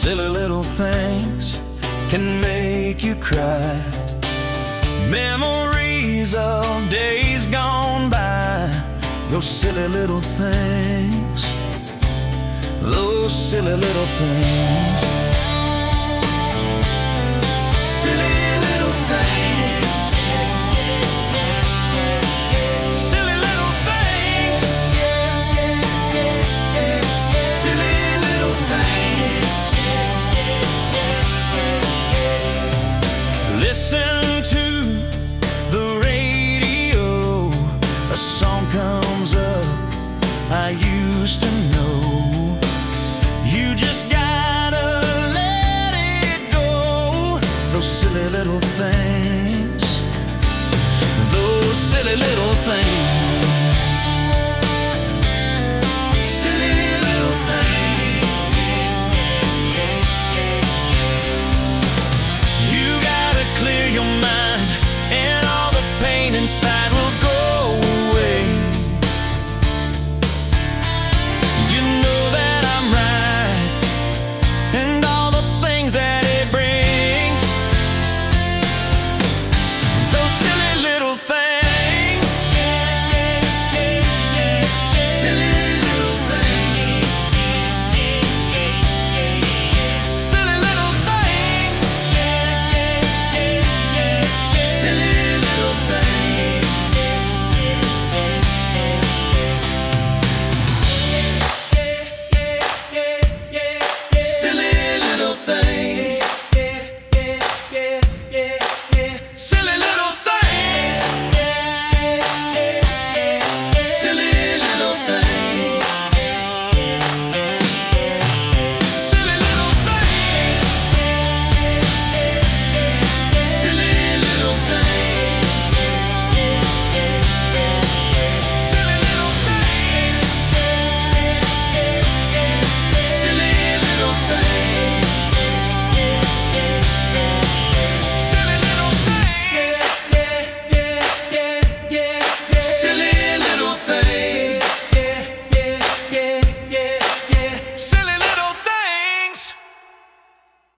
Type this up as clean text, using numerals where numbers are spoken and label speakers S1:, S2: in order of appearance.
S1: silly little things can make you cry. Memories of days gone by. Those silly little things. Those silly little things. Silly little things. Silly little things. Silly little things. Listen to the radio. A song comes up I used to know. You just gotta let it go. Those silly little things. Those silly little things. Silly little things. You gotta clear your mind and all the pain inside.